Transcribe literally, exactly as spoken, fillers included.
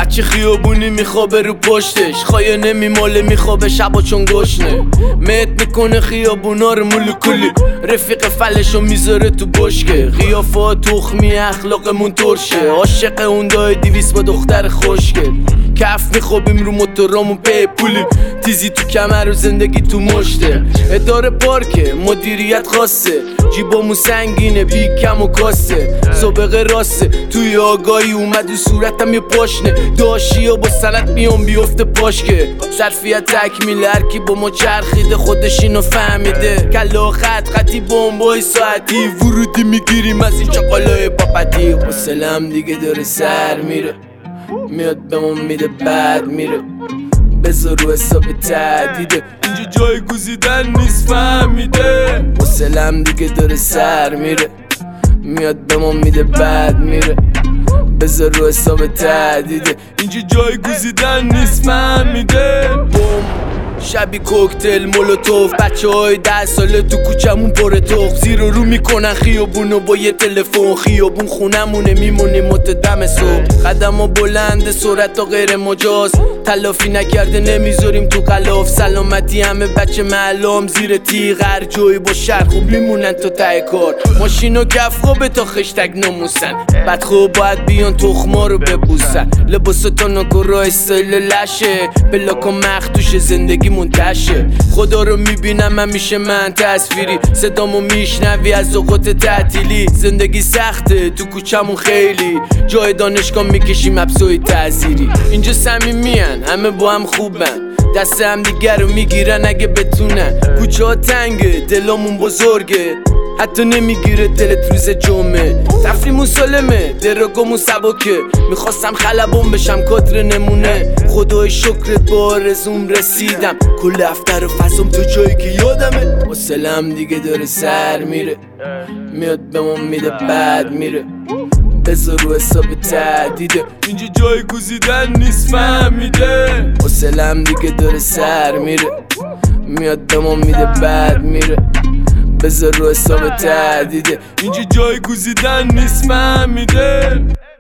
بچه خیابونی میخوابه رو پشتش، خایه نمیماله میخوابه شبا چون گشنه. مت میکنه خیابونا رو مولکولی، رفیق فلشو میذاره تو بشکه. قیافه تخمی اخلاقمون ترشه، عاشق اون دای دیویس با دختر خوشگل. کف میخوابیم رو موتورامون پی پولی، تیزی تو کمر و زندگی تو مشته. اداره پارکه مدیریت خاصه، جیبامون سنگینه بی کم و کاسه. سابقه راسته توی آگاهی اومد و صورتم یه پاشنه. داشی و با سنت میام بیفته پاشکه. ظرفیت تکمیله هرکی با ما چرخیده خودش اینو فهمیده. کلا خط خطی بمبای ساعتی ورودی میگیریم از این چاقالای پاپتی. حوصله‌ام دیگه داره سر میره، میاد بهمون میده بعد میره. بذار رو حساب تعدیده، اینجا جای گزیدن نیست فهمیده. حوصله‌ام دیگه داره سر میره، میاد بهمون میده بعد میره. بذار رو حساب تعدیده، اینجا جای گزیدن نیست فهمیده. بوم شبی کوکتل مولوتوف، بچه های ده ساله تو کوچمون پر توف. زیر و رو میکنن خیابونو با یه تلفن، خیابون خونمونه میمونیم متدم صبح. قدم ها بلنده سرعت ها غیر مجاز، تلافی نکرده نمیذاریم تو غلاف. سلامتی همه بچه معلوم زیر تیغ، هر جایی با شهر خوب میمونن تا ته کار. ماشین و کف خوبه تا خشتک نموسن، بد خوب باید بیان تخما رو ببوسن. لباس تا ناکورا استایل لشه، بلاک و مختوش زندگی منتشه. خدا رو میبینم همیشه من تصویری، صدامو میشنوی از اوقات تعطیلی. زندگی سخته تو کوچمون خیلی، جای دانشگاه میکشیم ابسوی تعزیری. اینجا صمیمین همه با هم خوبن، دست هم دیگر رو میگیرن اگه بتونن. کوچه ها تنگه دلامون بزرگه، حتی نمیگیره دلت روز جمعه. تفریمون سالمه دراگامون سبکه، میخواستم خلبون بشم کادر نمونه. خدای شکرت با آرزوم رسیدم، کل هفته و فصلم تو جایی که یادمه. حوصله‌ام دیگه داره سر میره، میاد بهمون میده بعد میره. بذار رو حساب تعدیده، اینجا جای گزیدن نیست فهمیده. حوصله‌ام دیگه داره سر میره، میاد بهمون میده بعد میره. بذار رو حساب تعدیده، اینجا جای گزیدن نیست فهمیده.